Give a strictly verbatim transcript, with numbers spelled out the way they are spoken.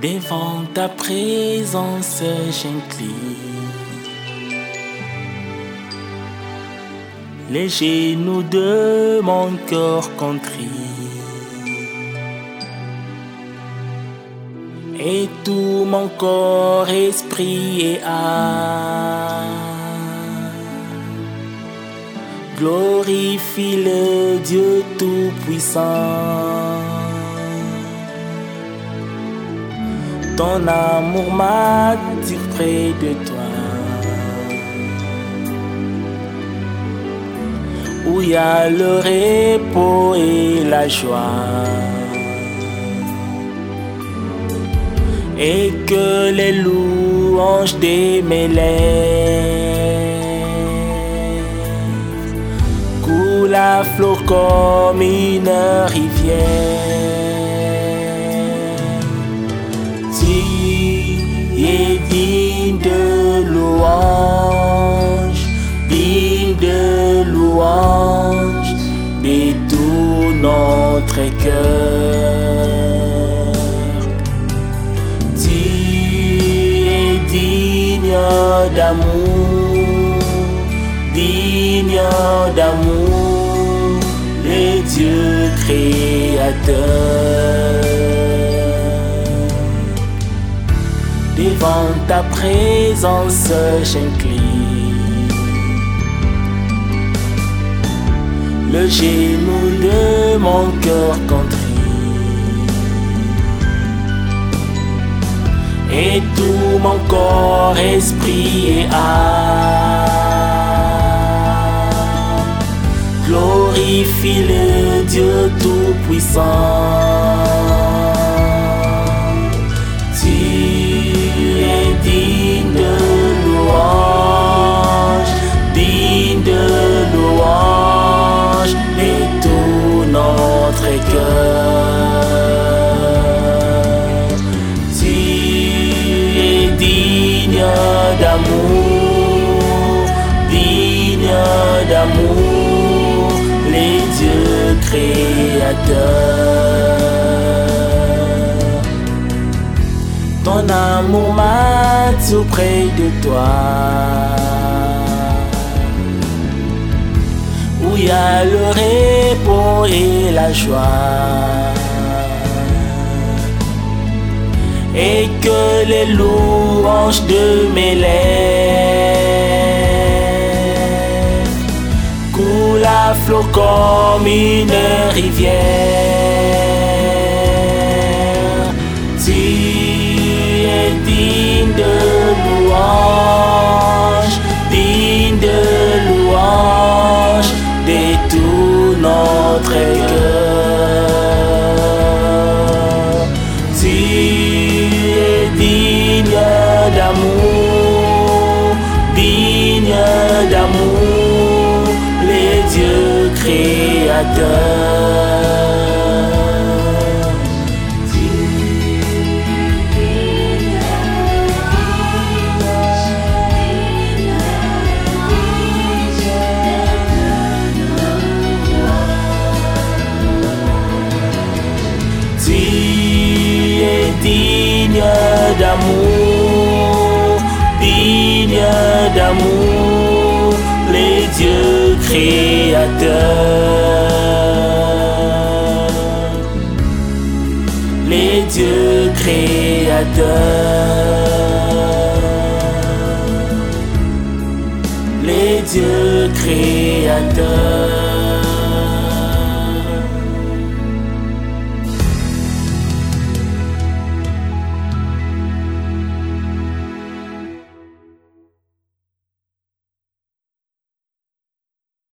Devant ta présence, j'incline les genoux de mon cœur contrit, et tout mon corps, esprit et âme glorifie le Dieu Tout-Puissant. Ton amour m'attire près de toi, où il y a le repos et la joie, et que les louanges de mes lèvres coulent à flot comme une rivière. Tu es digne de louange, digne de louange de tout notre cœur. Tu es digne d'amour, digne d'amour, le Dieu créateur. Devant ta présence, j'incline le genou de mon cœur contrit, et tout mon corps, esprit et âme glorifie le Dieu Tout-Puissant. Digne de louange, digne de louange de tout notre cœur. Tu es digne d'amour, digne d'amour, les dieux créateurs. Ton amour m'attire près de toi, où il y a le repos et la joie, et que les louanges de mes lèvres coulent à flot comme une rivière. Tu digne de louange, digne de louange de tout notre cœur. Tu es digne d'amour, digne d'amour, les dieux créateurs. Digne d'amour, digne d'amour, les dieux créateurs, les dieux créateurs, les dieux créateurs.